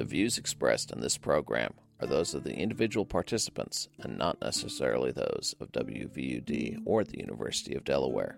The views expressed in this program are those of the individual participants and not necessarily those of WVUD or the University of Delaware.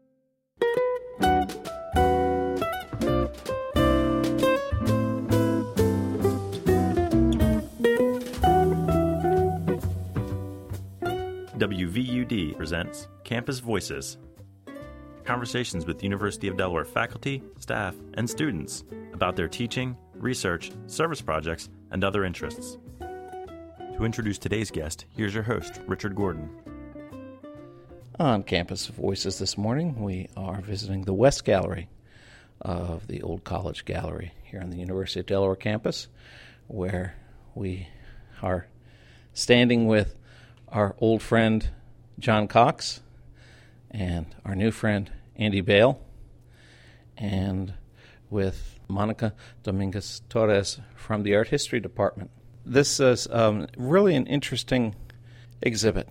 WVUD presents Campus Voices, conversations with University of Delaware faculty, staff, and students about their teaching, research, service projects, and other interests. To introduce today's guest, here's your host, Richard Gordon. On Campus Voices this morning, we are visiting the West Gallery of the Old College Gallery here on the University of Delaware campus, where we are standing with our old friend John Cox and our new friend Andy Bale, and with Monica Dominguez-Torres from the Art History Department. This is really an interesting exhibit.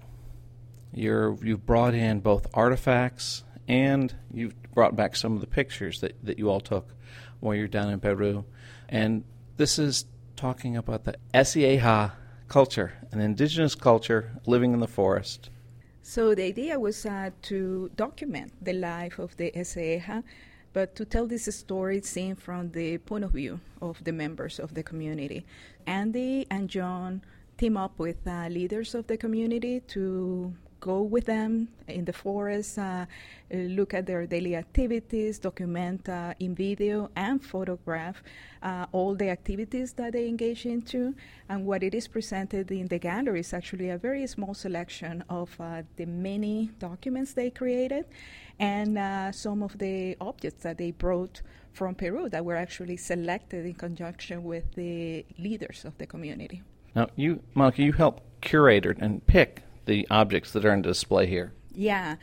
You've brought in both artifacts and you've brought back some of the pictures that you all took while you're down in Peru. And this is talking about the Esieja culture, an indigenous culture living in the forest. So the idea was to document the life of the Esieja, but to tell this story seen from the point of view of the members of the community. Andy and John team up with leaders of the community to go with them in the forest, look at their daily activities, document in video and photograph all the activities that they engage into. And what it is presented in the gallery is actually a very small selection of the many documents they created and some of the objects that they brought from Peru that were actually selected in conjunction with the leaders of the community. Now, Monica, you helped curate and pick the objects that are on display here. Yeah.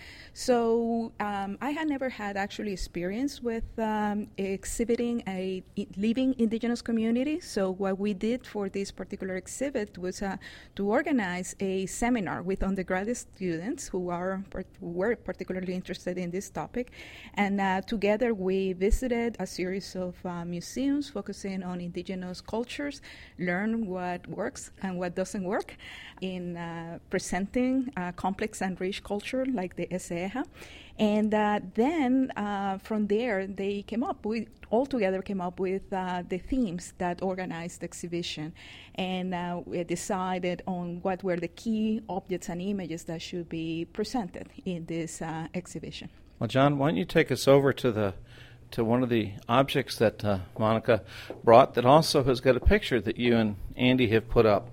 So I had never had actually experience with exhibiting a living indigenous community. So what we did for this particular exhibit was to organize a seminar with undergraduate students who were particularly interested in this topic. And together we visited a series of museums focusing on indigenous cultures, learn what works and what doesn't work in presenting complex and rich culture like the Esieja. And then from there, we all together came up with the themes that organized the exhibition. And we decided on what were the key objects and images that should be presented in this exhibition. Well, John, why don't you take us over to one of the objects that Monica brought that also has got a picture that you and Andy have put up.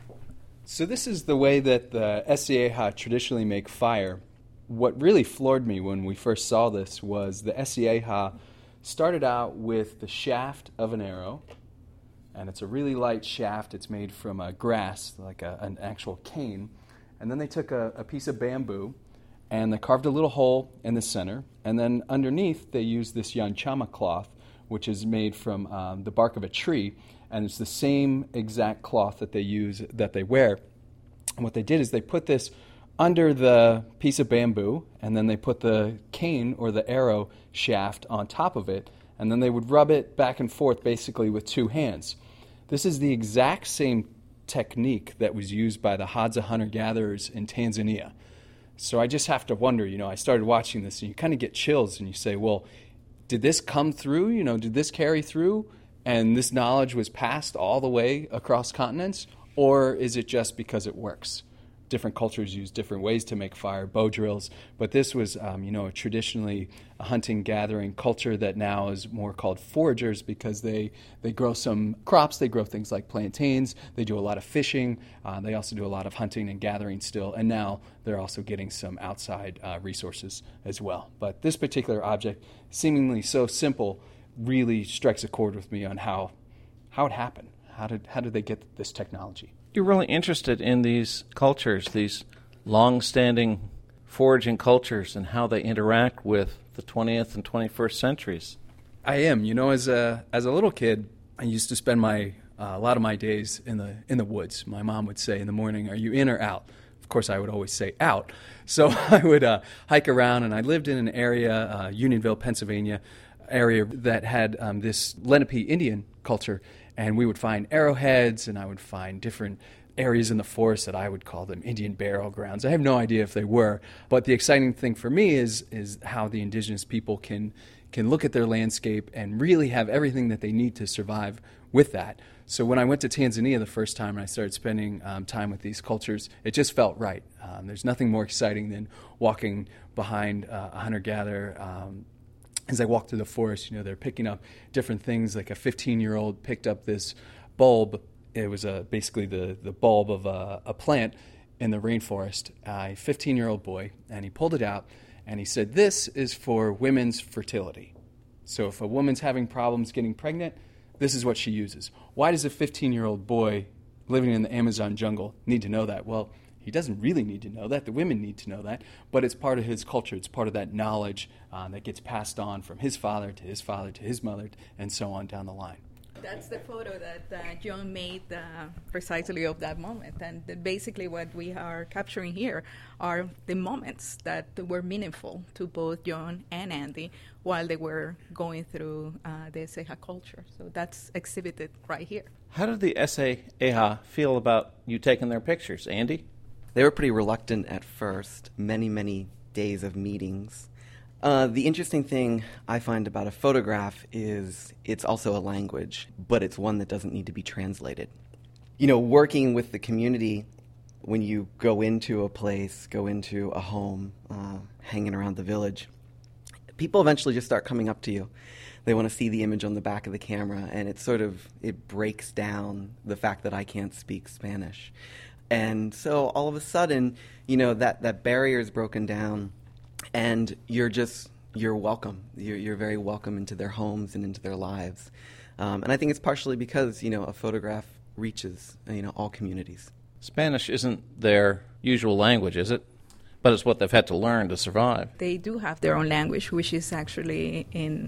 So this is the way that the Esieja traditionally make fire. What really floored me when we first saw this was the Esieja started out with the shaft of an arrow, and it's a really light shaft. It's made from grass, like an actual cane. And then they took a piece of bamboo, and they carved a little hole in the center. And then underneath, they used this yanchama cloth, which is made from the bark of a tree. And it's the same exact cloth that they wear. And what they did is they put this under the piece of bamboo, and then they put the cane or the arrow shaft on top of it, and then they would rub it back and forth basically with two hands. This is the exact same technique that was used by the Hadza hunter-gatherers in Tanzania. So I just have to wonder, I started watching this, and you kind of get chills, and you say, well, did this come through? Did this carry through? And this knowledge was passed all the way across continents? Or is it just because it works? Different cultures use different ways to make fire, bow drills, but this was, traditionally a hunting-gathering culture that now is more called foragers because they grow some crops, they grow things like plantains, they do a lot of fishing, they also do a lot of hunting and gathering still, and now they're also getting some outside resources as well. But this particular object, seemingly so simple, really strikes a chord with me on how it happened. How did they get this technology? You're really interested in these cultures, these long-standing foraging cultures, and how they interact with the 20th and 21st centuries. I am. As a little kid, I used to spend a lot of my days in the woods. My mom would say in the morning, "Are you in or out?" Of course, I would always say out. So I would hike around, and I lived in an area, Unionville, Pennsylvania, area that had this Lenape Indian culture, and we would find arrowheads, and I would find different areas in the forest that I would call them Indian burial grounds. I have no idea if they were, but the exciting thing for me is how the indigenous people can look at their landscape and really have everything that they need to survive with that. So when I went to Tanzania the first time and I started spending time with these cultures, it just felt right. There's nothing more exciting than walking behind a hunter-gatherer. As I walked through the forest, they're picking up different things. Like a 15-year-old picked up this bulb. It was basically the bulb of a plant in the rainforest, a 15-year-old boy, and he pulled it out, and he said, "This is for women's fertility. So if a woman's having problems getting pregnant, this is what she uses." Why does a 15-year-old boy living in the Amazon jungle need to know that? Well, he doesn't really need to know that. The women need to know that. But it's part of his culture. It's part of that knowledge that gets passed on from his father to his father to his mother and so on down the line. That's the photo that John made precisely of that moment. And basically what we are capturing here are the moments that were meaningful to both John and Andy while they were going through the Seja culture. So that's exhibited right here. How did the Eha feel about you taking their pictures, Andy? They were pretty reluctant at first, many days of meetings. The interesting thing I find about a photograph is it's also a language, but it's one that doesn't need to be translated. Working with the community, when you go into a place, go into a home, hanging around the village, people eventually just start coming up to you. They want to see the image on the back of the camera, and it breaks down the fact that I can't speak Spanish. And so all of a sudden, that barrier is broken down, and you're welcome. You're very welcome into their homes and into their lives. And I think it's partially because, a photograph reaches, all communities. Spanish isn't their usual language, is it? But it's what they've had to learn to survive. They do have their own language, which is actually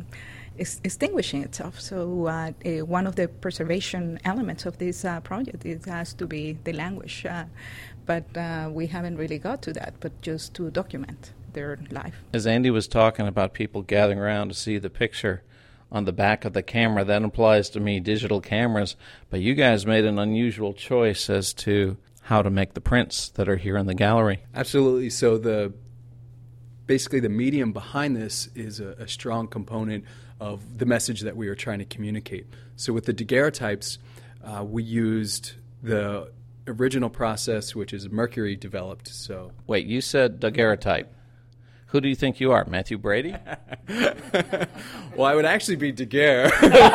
extinguishing itself. So one of the preservation elements of this project has to be the language. But we haven't really got to that, but just to document their life. As Andy was talking about people gathering around to see the picture on the back of the camera, that implies to me digital cameras, but you guys made an unusual choice as to how to make the prints that are here in the gallery. Absolutely. So basically the medium behind this is a strong component of the message that we were trying to communicate. So with the daguerreotypes, we used the original process, which is mercury developed. So wait, you said daguerreotype. Who do you think you are, Matthew Brady? Well, I would actually be Daguerre.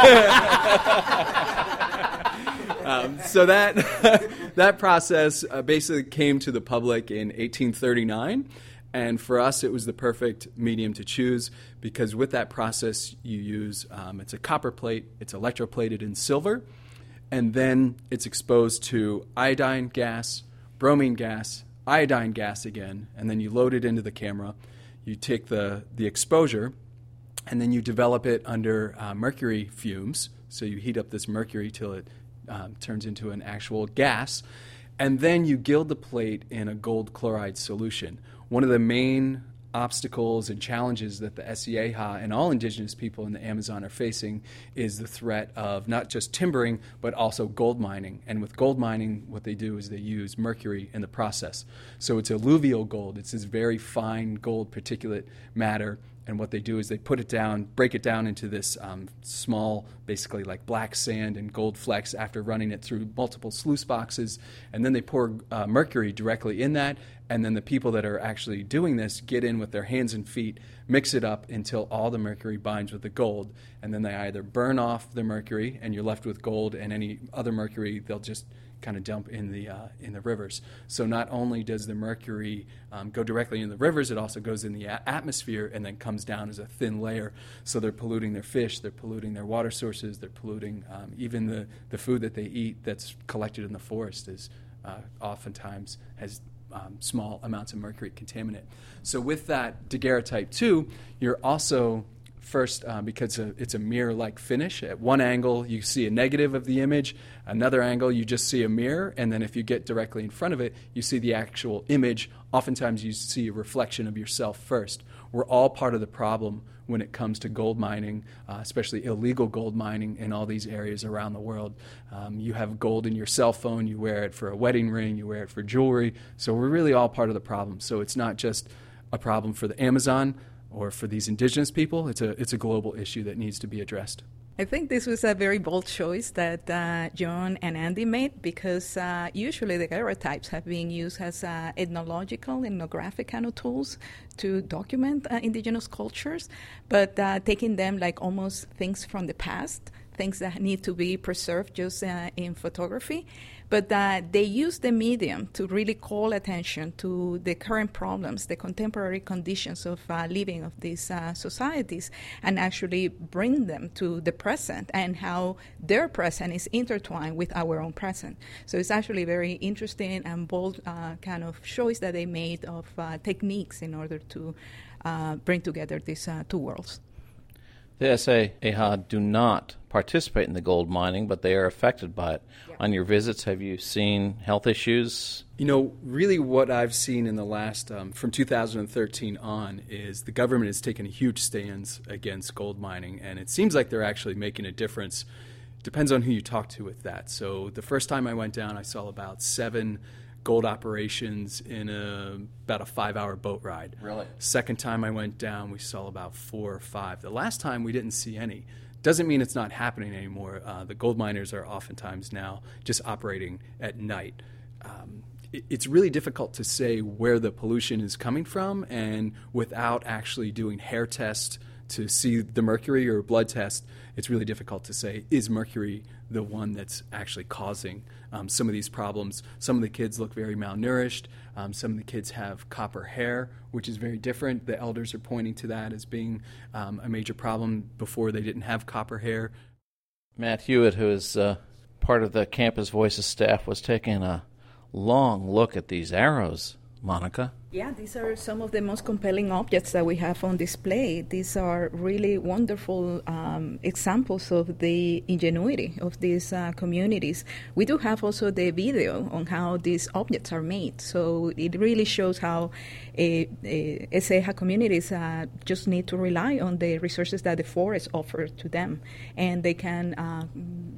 So that process basically came to the public in 1839, and for us it was the perfect medium to choose because with that process you use, it's a copper plate, it's electroplated in silver, and then it's exposed to iodine gas, bromine gas, iodine gas again, and then you load it into the camera. You take the exposure, and then you develop it under mercury fumes. So you heat up this mercury till it turns into an actual gas, and then you gild the plate in a gold chloride solution. One of the main obstacles and challenges that the Eha and all indigenous people in the Amazon are facing is the threat of not just timbering, but also gold mining. And with gold mining, what they do is they use mercury in the process. So it's alluvial gold. It's this very fine gold particulate matter. And what they do is they put it down, break it down into this small, basically like black sand and gold flecks after running it through multiple sluice boxes. And then they pour mercury directly in that. And then the people that are actually doing this get in with their hands and feet, mix it up until all the mercury binds with the gold. And then they either burn off the mercury and you're left with gold, and any other mercury they'll just kind of dump in the rivers. So not only does the mercury go directly in the rivers, it also goes in the atmosphere and then comes down as a thin layer. So they're polluting their fish, they're polluting their water sources, they're polluting even the food that they eat that's collected in the forest is oftentimes has small amounts of mercury contaminant. So with that daguerreotype 2, you're also First, because it's a mirror-like finish. At one angle, you see a negative of the image. Another angle, you just see a mirror. And then if you get directly in front of it, you see the actual image. Oftentimes, you see a reflection of yourself first. We're all part of the problem when it comes to gold mining, especially illegal gold mining in all these areas around the world. You have gold in your cell phone. You wear it for a wedding ring. You wear it for jewelry. So we're really all part of the problem. So it's not just a problem for the Amazon or for these indigenous people. It's a global issue that needs to be addressed. I think this was a very bold choice that John and Andy made, because usually the daguerreotypes have been used as ethnological, ethnographic kind of tools to document indigenous cultures, but taking them like almost things from the past, things that need to be preserved just in photography. But they use the medium to really call attention to the current problems, the contemporary conditions of living of these societies, and actually bring them to the present and how their present is intertwined with our own present. So it's actually very interesting and bold kind of choice that they made of techniques in order to bring together these two worlds. The SAEHA do not participate in the gold mining, but they are affected by it. Yeah. On your visits, have you seen health issues? You know, really what I've seen in the last, from 2013 on, is the government has taken a huge stance against gold mining, and it seems like they're actually making a difference. Depends on who you talk to with that. So the first time I went down, I saw about 7 gold operations in about a 5-hour boat ride. Really? Second time I went down, we saw about 4 or 5. The last time we didn't see any. Doesn't mean it's not happening anymore. The gold miners are oftentimes now just operating at night. It's really difficult to say where the pollution is coming from, and without actually doing hair tests to see the mercury or blood test, it's really difficult to say, is mercury the one that's actually causing some of these problems? Some of the kids look very malnourished. Some of the kids have copper hair, which is very different. The elders are pointing to that as being a major problem. Before, they didn't have copper hair. Matt Hewitt, who is part of the Campus Voices staff, was taking a long look at these arrows. Monica? Yeah, these are some of the most compelling objects that we have on display. These are really wonderful examples of the ingenuity of these communities. We do have also the video on how these objects are made. So it really shows how SAEHA communities just need to rely on the resources that the forest offers to them. And they can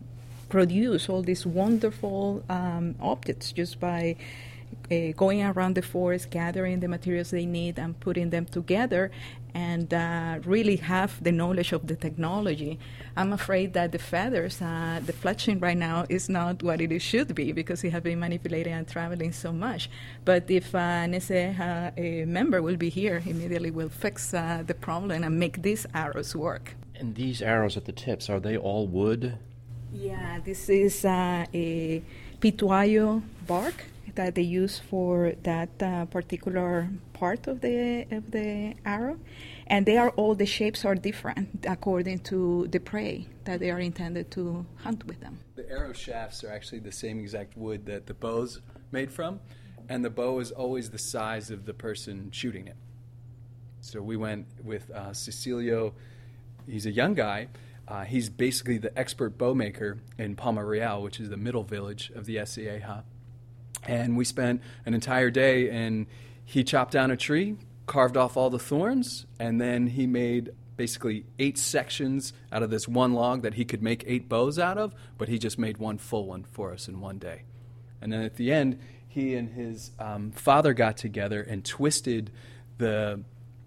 produce all these wonderful objects just by going around the forest, gathering the materials they need and putting them together, and really have the knowledge of the technology. I'm afraid that the feathers, the fletching right now is not what it should be, because it has been manipulated and traveling so much. But if an SAEHA member will be here, immediately we'll fix the problem and make these arrows work. And these arrows at the tips, are they all wood? Yeah, this is a pituayo bark that they use for that particular part of the arrow, and the shapes are different according to the prey that they are intended to hunt with them. The arrow shafts are actually the same exact wood that the bow's made from, and the bow is always the size of the person shooting it. So we went with Cecilio. He's a young guy. He's basically the expert bow maker in Palma Real, which is the middle village of the SAEHA. And we spent an entire day, and he chopped down a tree, carved off all the thorns, and then he made basically 8 sections out of this one log that he could make 8 bows out of, but he just made one full one for us in one day. And then at the end, he and his father got together and twisted the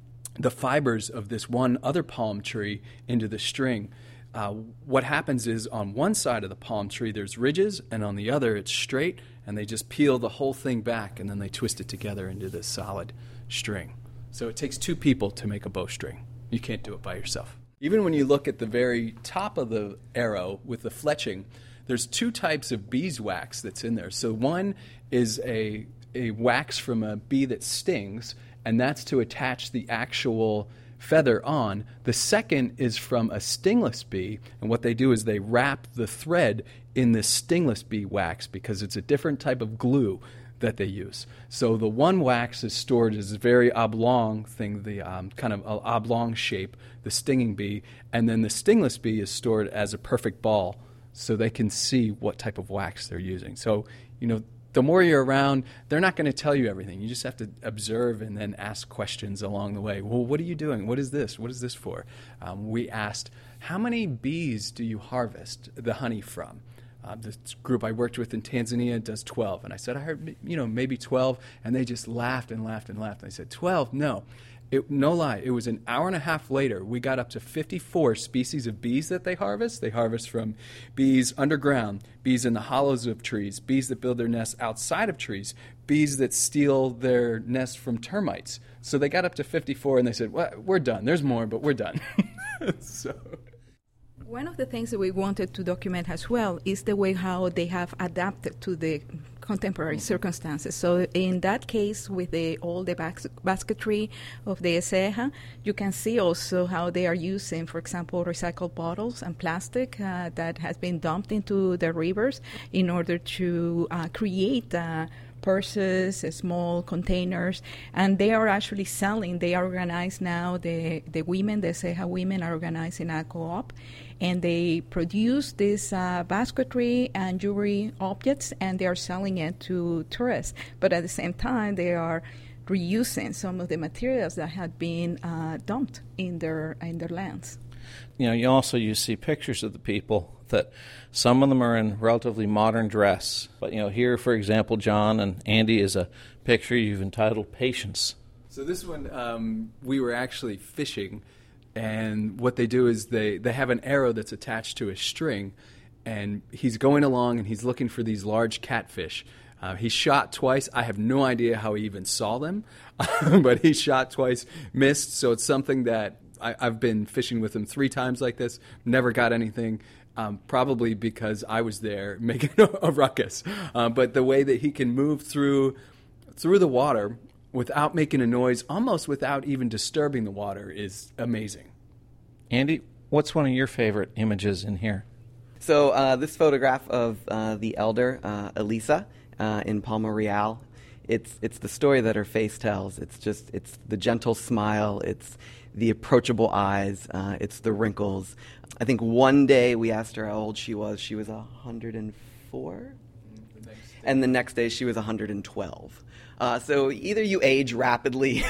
fibers of this one other palm tree into the string. What happens is on one side of the palm tree there's ridges, and on the other it's straight, and they just peel the whole thing back, and then they twist it together into this solid string. So it takes 2 people to make a bowstring. You can't do it by yourself. Even when you look at the very top of the arrow with the fletching, there's 2 types of beeswax that's in there. So one is a wax from a bee that stings, and that's to attach the actual feather on. The second is from a stingless bee, and what they do is they wrap the thread in this stingless bee wax because it's a different type of glue that they use. So the one wax is stored as a very oblong thing, the kind of oblong shape, the stinging bee, and then the stingless bee is stored as a perfect ball so they can see what type of wax they're using. So, the more you're around, they're not going to tell you everything. You just have to observe and then ask questions along the way. Well, what are you doing? What is this? What is this for? We asked, how many bees do you harvest the honey from? This group I worked with in Tanzania does 12. And I said, I heard, maybe 12. And they just laughed and laughed and laughed. And I said, 12? No. No lie, it was an hour and a half later, we got up to 54 species of bees that they harvest. They harvest from bees underground, bees in the hollows of trees, bees that build their nests outside of trees, bees that steal their nests from termites. So they got up to 54 and they said, well, we're done. There's more, but we're done. So... One of the things that we wanted to document as well is the way how they have adapted to the contemporary circumstances. So in that case, with all the basketry of the Eseja, you can see also how they are using, for example, recycled bottles and plastic that has been dumped into the rivers in order to create purses, small containers, and they are actually selling. They are organized now. The women, the Eseja women, are organized in a co-op, and they produce this basketry and jewelry objects, and they are selling it to tourists. But at the same time, they are reusing some of the materials that had been dumped in their lands. You see pictures of the people that some of them are in relatively modern dress. But, here, for example, John and Andy is a picture you've entitled Patience. So this one, we were actually fishing, and what they do is they have an arrow that's attached to a string, and he's going along and he's looking for these large catfish. He shot twice. I have no idea how he even saw them, but he shot twice, missed, so it's something that I've been fishing with him 3 times like this, never got anything, probably because I was there making a ruckus. But the way that he can move through the water without making a noise, almost without even disturbing the water, is amazing. Andy, what's one of your favorite images in here? So this photograph of the elder, Elisa, in Palma Real, it's the story that her face tells. It's the gentle smile, it's the approachable eyes, it's the wrinkles. I think one day we asked her how old she was. She was 104, and the next day she was 112. So either you age rapidly,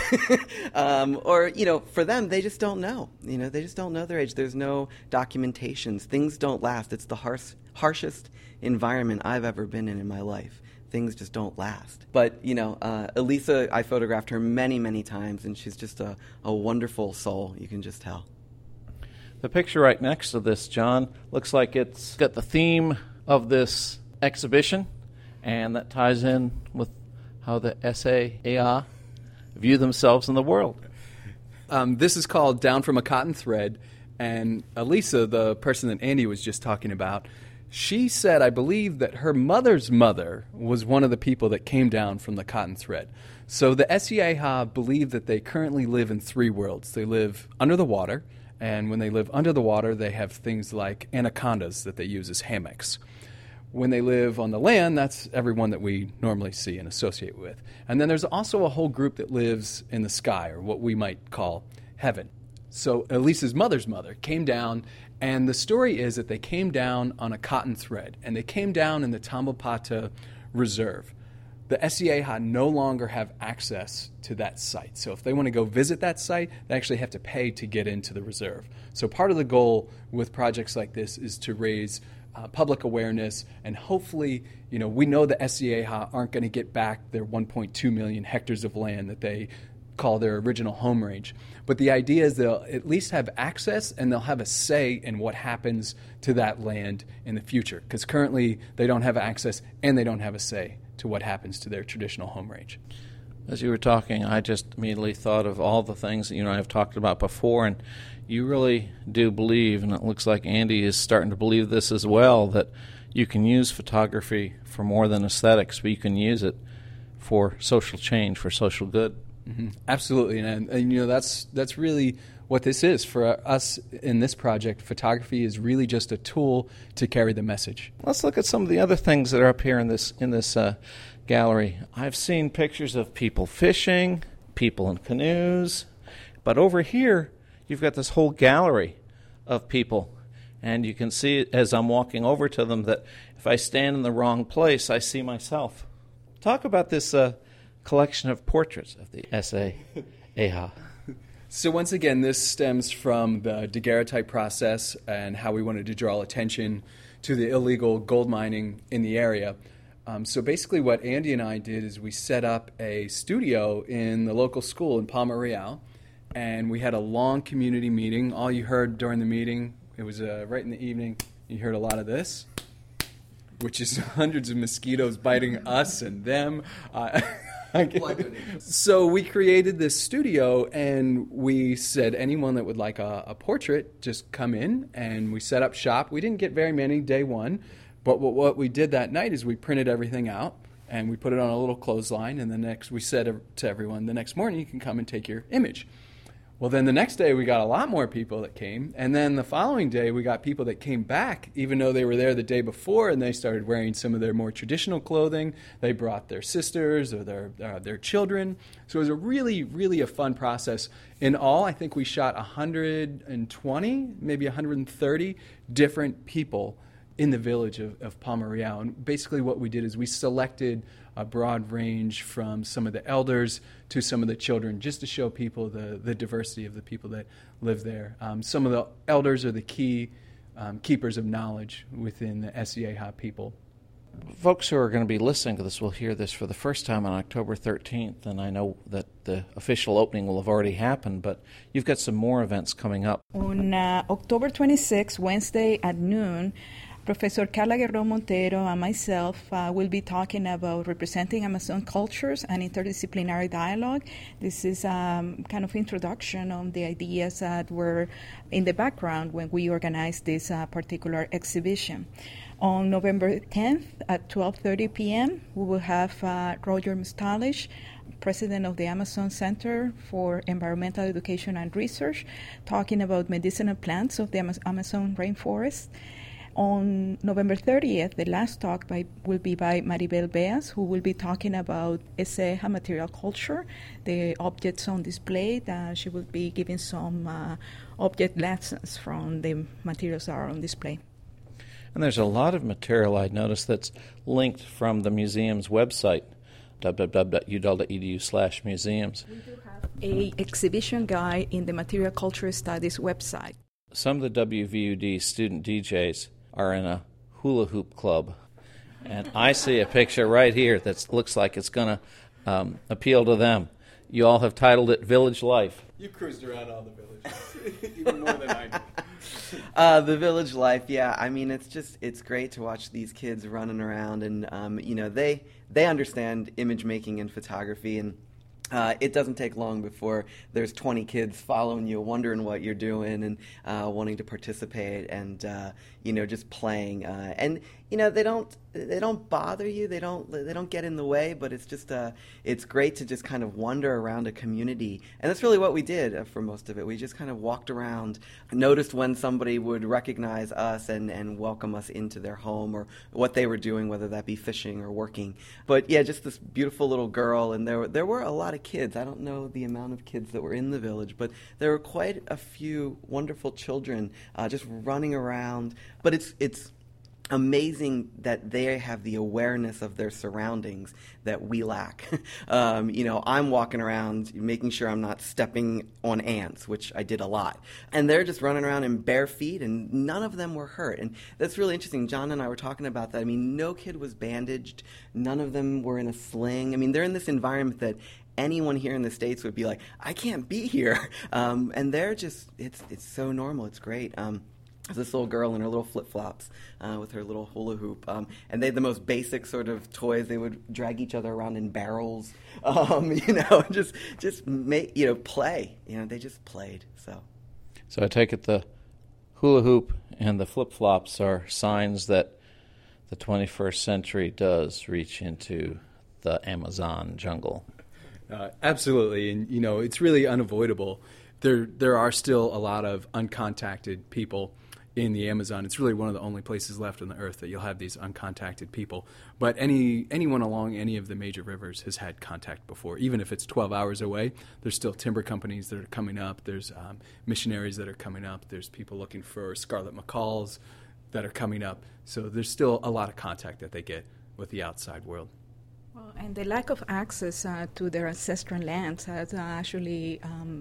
or for them they just don't know. They just don't know their age. There's no documentations. Things don't last. It's the harshest environment I've ever been in my life. Things just don't last. But, Elisa, I photographed her many, many times, and she's just a wonderful soul, you can just tell. The picture right next to this, John, looks like it's got the theme of this exhibition, and that ties in with how the SAEA view themselves in the world. This is called Down from a Cotton Thread, and Elisa, the person that Andy was just talking about, she said, I believe, that her mother's mother was one of the people that came down from the cotton thread. So the SEAHA believe that they currently live in 3 worlds. They live under the water, and when they live under the water, they have things like anacondas that they use as hammocks. When they live on the land, that's everyone that we normally see and associate with. And then there's also a whole group that lives in the sky, or what we might call heaven. So Elisa's mother's mother came down, and the story is that they came down on a cotton thread, and they came down in the Tambopata Reserve. The SEAHA no longer have access to that site. So if they want to go visit that site, they actually have to pay to get into the reserve. So part of the goal with projects like this is to raise public awareness, and hopefully, we know the SEAHA aren't going to get back their 1.2 million hectares of land that they call their original home range. But the idea is they'll at least have access, and they'll have a say in what happens to that land in the future, because currently they don't have access and they don't have a say to what happens to their traditional home range. As you were talking, I just immediately thought of all the things that I've talked about before, and you really do believe, and it looks like Andy is starting to believe this as well, that you can use photography for more than aesthetics, but you can use it for social change, for social good. Mm-hmm. Absolutely, and that's really what this is. For us in this project, photography is really just a tool to carry the message. Let's look at some of the other things that are up here in this gallery. I've seen pictures of people fishing, people in canoes, but over here you've got this whole gallery of people, and you can see as I'm walking over to them that if I stand in the wrong place, I see myself. Talk about this collection of portraits of the SAEHA. So once again, this stems from the daguerreotype process and how we wanted to draw attention to the illegal gold mining in the area. So basically what Andy and I did is we set up a studio in the local school in Palma Real, and we had a long community meeting. All you heard during the meeting, it was right in the evening, you heard a lot of this, which is hundreds of mosquitoes biting us and them. So we created this studio, and we said anyone that would like a portrait, just come in, and we set up shop. We didn't get very many day one, but what we did that night is we printed everything out, and we put it on a little clothesline, and we said to everyone, the next morning you can come and take your image. Well, then the next day we got a lot more people that came, and then the following day we got people that came back, even though they were there the day before, and they started wearing some of their more traditional clothing. They brought their sisters or their children. So it was a really, really a fun process. In all, I think we shot 120, maybe 130 different people in the village of Palma Real. And basically what we did is we selected a broad range from some of the elders to some of the children, just to show people the diversity of the people that live there. Some of the elders are the key keepers of knowledge within the SAEHA people. Folks who are going to be listening to this will hear this for the first time on October 13th, and I know that the official opening will have already happened, but you've got some more events coming up. On October 26th, Wednesday at noon, Professor Carla Guerrero Montero and myself will be talking about representing Amazon cultures and interdisciplinary dialogue. This is kind of introduction on the ideas that were in the background when we organized this particular exhibition. On November 10th at 12:30 p.m., we will have Roger Mustalish, president of the Amazon Center for Environmental Education and Research, talking about medicinal plants of the Amazon rainforest. On November 30th, the last talk will be by Maribel Beas, who will be talking about SAEHA material culture, the objects on display. She will be giving some object lessons from the materials that are on display. And there's a lot of material I noticed that's linked from the museum's website, www.udel.edu/museums. We do have an exhibition guide in the Material Culture Studies website. Some of the WVUD student DJs are in a hula hoop club, and I see a picture right here that looks like it's going to appeal to them. You all have titled it Village Life. You cruised around all the villages, even more than I did. The village life, yeah. I mean, it's great to watch these kids running around, and they understand image making and photography, and it doesn't take long before there's 20 kids following you, wondering what you're doing, and wanting to participate, and just playing. And they don't bother you. They don't get in the way. But it's just it's great to just kind of wander around a community, and that's really what we did for most of it. We just kind of walked around, noticed when somebody would recognize us and welcome us into their home, or what they were doing, whether that be fishing or working. But yeah, just this beautiful little girl, and there were a lot of kids. I don't know the amount of kids that were in the village, but there were quite a few wonderful children just running around. But it's amazing that they have the awareness of their surroundings that we lack. I'm walking around making sure I'm not stepping on ants, which I did a lot. And they're just running around in bare feet, and none of them were hurt. And that's really interesting. John and I were talking about that. I mean, no kid was bandaged. None of them were in a sling. I mean, they're in this environment that anyone here in the States would be like, I can't be here. And they're just, it's so normal. It's great. There's this little girl in her little flip-flops with her little hula hoop. And they had the most basic sort of toys. They would drag each other around in barrels, just make, play. They just played. So I take it the hula hoop and the flip-flops are signs that the 21st century does reach into the Amazon jungle. Absolutely. And, it's really unavoidable. there are still a lot of uncontacted people in the Amazon. It's really one of the only places left on the earth that you'll have these uncontacted people. But anyone along any of the major rivers has had contact before. Even if it's 12 hours away, there's still timber companies that are coming up. There's missionaries that are coming up. There's people looking for scarlet macaws that are coming up. So there's still a lot of contact that they get with the outside world. Well, and the lack of access to their ancestral lands has actually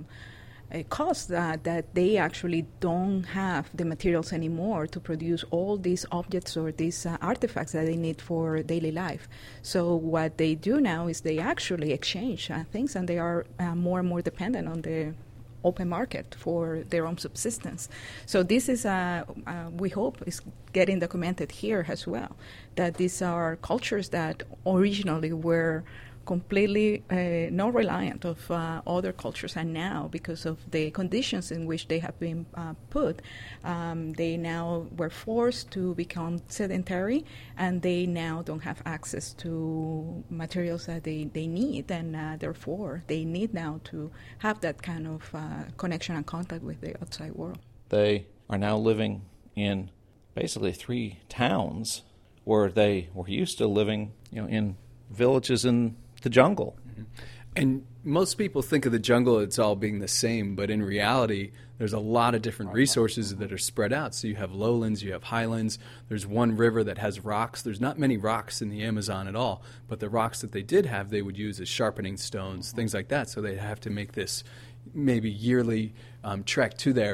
caused that they actually don't have the materials anymore to produce all these objects or these artifacts that they need for daily life. So what they do now is they actually exchange things, and they are more and more dependent on the open market for their own subsistence. So this is, we hope, is getting documented here as well, that these are cultures that originally were completely not reliant of other cultures, and now, because of the conditions in which they have been put, they now were forced to become sedentary, and they now don't have access to materials that they need, and therefore they need now to have that kind of connection and contact with the outside world. They are now living in basically 3 towns where they were used to living, in villages in the jungle. Mm-hmm. And most people think of the jungle as all being the same, but in reality, there's a lot of different resources that are spread out. So you have lowlands, you have highlands. There's one river that has rocks. There's not many rocks in the Amazon at all, but the rocks that they did have, they would use as sharpening stones, things like that. So they'd have to make this maybe yearly trek to there.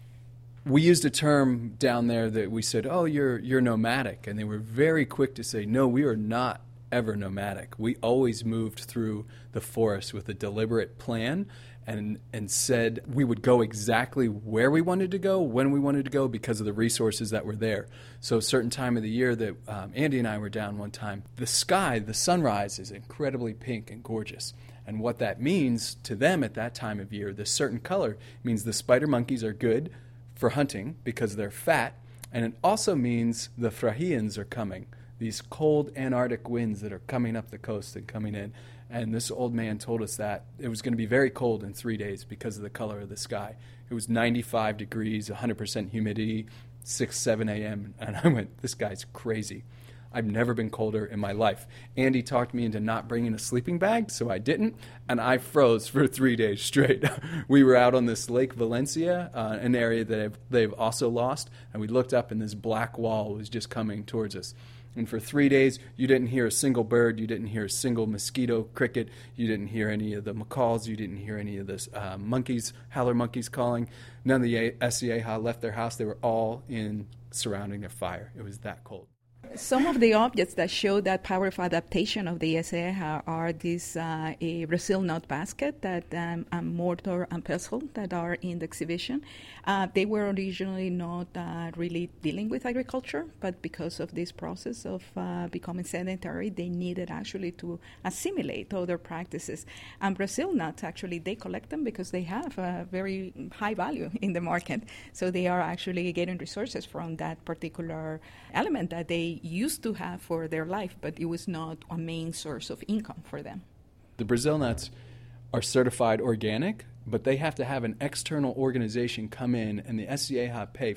We used a term down there that we said, "Oh, you're nomadic," and they were very quick to say, "No, we are not ever nomadic. We always moved through the forest with a deliberate plan and said we would go exactly where we wanted to go, when we wanted to go, because of the resources that were there." So a certain time of the year that Andy and I were down one time, the sky, the sunrise is incredibly pink and gorgeous. And what that means to them at that time of year, this certain color, means the spider monkeys are good for hunting because they're fat, and it also means the Phrygians are coming, these cold Antarctic winds that are coming up the coast and coming in. And this old man told us that it was going to be very cold in 3 days because of the color of the sky. It was 95 degrees, 100% humidity, 6, 7 a.m. And I went, this guy's crazy. I've never been colder in my life. Andy talked me into not bringing a sleeping bag, so I didn't, and I froze for 3 days straight. We were out on this Lake Valencia, an area that they've also lost, and we looked up and this black wall was just coming towards us. And for 3 days, you didn't hear a single bird, you didn't hear a single mosquito, cricket, you didn't hear any of the macaws, you didn't hear any of the monkeys, howler monkeys calling. None of the Essieha left their house. They were all in surrounding their fire. It was that cold. Some of the objects that show that power of adaptation of the Essieha are this a Brazil nut basket, that mortar and pestle that are in the exhibition. They were originally not really dealing with agriculture, but because of this process of becoming sedentary, they needed actually to assimilate other practices. And Brazil nuts, actually, they collect them because they have a very high value in the market. So they are actually getting resources from that particular element that they used to have for their life, but it was not a main source of income for them. The Brazil nuts are certified organic, but they have to have an external organization come in, and the Essieha pay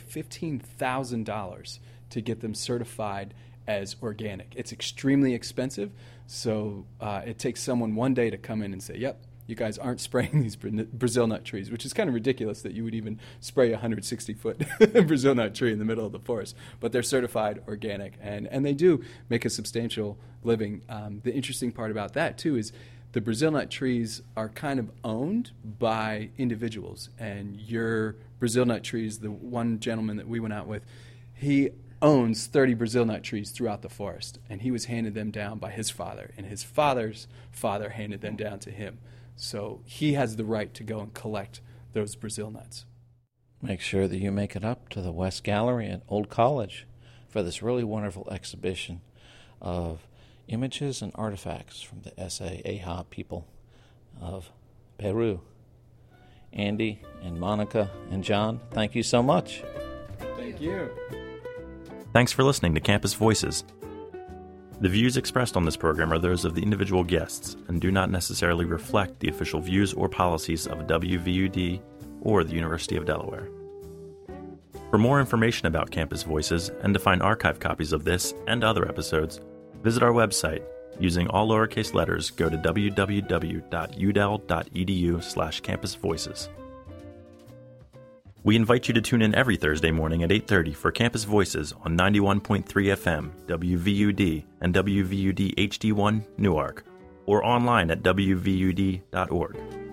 $15,000 to get them certified as organic. It's extremely expensive, so it takes someone one day to come in and say, yep, you guys aren't spraying these Brazil nut trees, which is kind of ridiculous that you would even spray a 160-foot Brazil nut tree in the middle of the forest. But they're certified organic, and they do make a substantial living. The interesting part about that, too, is the Brazil nut trees are kind of owned by individuals. And your Brazil nut trees, the one gentleman that we went out with, he owns 30 Brazil nut trees throughout the forest, and he was handed them down by his father, and his father's father handed them down to him. So he has the right to go and collect those Brazil nuts. Make sure that you make it up to the West Gallery at Old College for this really wonderful exhibition of images and artifacts from the Essieha people of Peru. Andy and Monica and John, thank you so much. Thank you. Thanks for listening to Campus Voices. The views expressed on this program are those of the individual guests and do not necessarily reflect the official views or policies of WVUD or the University of Delaware. For more information about Campus Voices and to find archive copies of this and other episodes, visit our website. Using all lowercase letters, go to www.udel.edu/campusvoices. We invite you to tune in every Thursday morning at 8:30 for Campus Voices on 91.3 FM, WVUD, and WVUD HD1 Newark, or online at wvud.org.